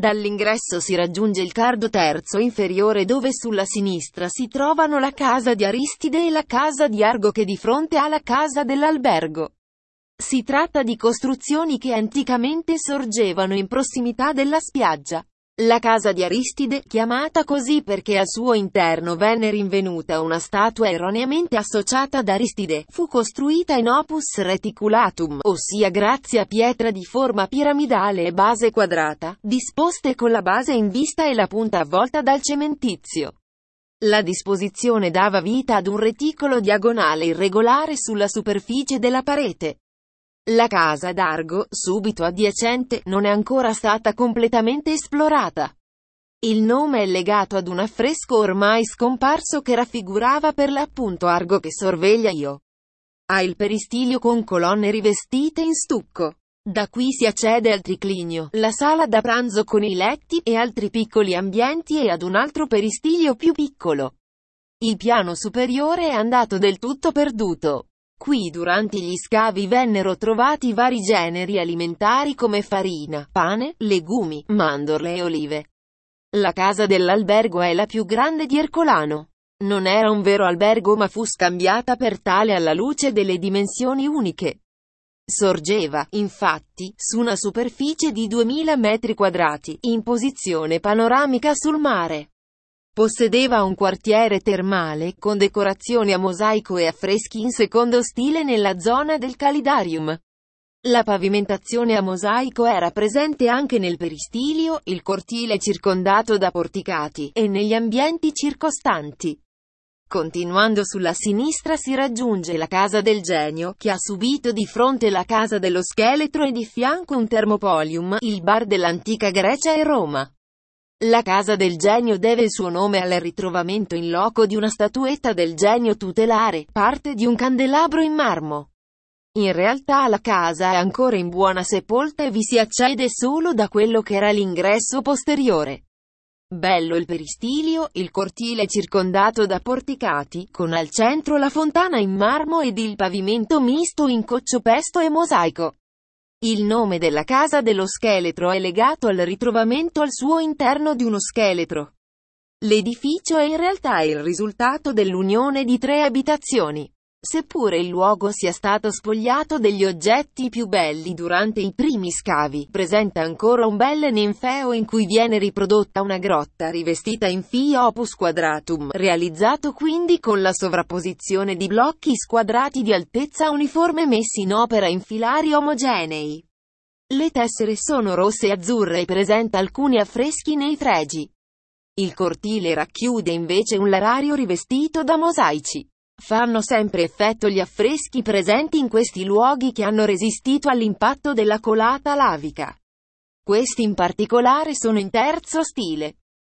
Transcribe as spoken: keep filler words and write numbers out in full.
Dall'ingresso si raggiunge il cardo terzo inferiore dove sulla sinistra si trovano la casa di Aristide e la casa di Argo che di fronte ha la casa dell'albergo. Si tratta di costruzioni che anticamente sorgevano in prossimità della spiaggia. La casa di Aristide, chiamata così perché al suo interno venne rinvenuta una statua erroneamente associata ad Aristide, fu costruita in opus reticulatum, ossia grazie a pietra di forma piramidale e base quadrata, disposte con la base in vista e la punta avvolta dal cementizio. La disposizione dava vita ad un reticolo diagonale irregolare sulla superficie della parete. La casa d'Argo, subito adiacente, non è ancora stata completamente esplorata. Il nome è legato ad un affresco ormai scomparso che raffigurava per l'appunto Argo che sorveglia Io. Ha il peristilio con colonne rivestite in stucco. Da qui si accede al triclinio, la sala da pranzo con i letti e altri piccoli ambienti e ad un altro peristilio più piccolo. Il piano superiore è andato del tutto perduto. Qui durante gli scavi vennero trovati vari generi alimentari come farina, pane, legumi, mandorle e olive. La casa dell'albergo è la più grande di Ercolano. Non era un vero albergo ma fu scambiata per tale alla luce delle dimensioni uniche. Sorgeva, infatti, su una superficie di duemila metri quadrati, in posizione panoramica sul mare. Possedeva un quartiere termale, con decorazioni a mosaico e affreschi in secondo stile nella zona del Calidarium. La pavimentazione a mosaico era presente anche nel peristilio, il cortile circondato da porticati, e negli ambienti circostanti. Continuando sulla sinistra si raggiunge la casa del genio, che ha subito di fronte la casa dello scheletro e di fianco un termopolium, il bar dell'antica Grecia e Roma. La casa del genio deve il suo nome al ritrovamento in loco di una statuetta del genio tutelare, parte di un candelabro in marmo. In realtà la casa è ancora in buona sepolta e vi si accede solo da quello che era l'ingresso posteriore. Bello il peristilio, il cortile circondato da porticati, con al centro la fontana in marmo ed il pavimento misto in coccio-pesto e mosaico. Il nome della casa dello scheletro è legato al ritrovamento al suo interno di uno scheletro. L'edificio è in realtà il risultato dell'unione di tre abitazioni. Seppure il luogo sia stato spogliato degli oggetti più belli durante i primi scavi, presenta ancora un bel ninfeo in cui viene riprodotta una grotta rivestita in fi opus quadratum, realizzato quindi con la sovrapposizione di blocchi squadrati di altezza uniforme messi in opera in filari omogenei. Le tessere sono rosse e azzurre e presenta alcuni affreschi nei fregi. Il cortile racchiude invece un larario rivestito da mosaici. Fanno sempre effetto gli affreschi presenti in questi luoghi che hanno resistito all'impatto della colata lavica. Questi in particolare sono in terzo stile.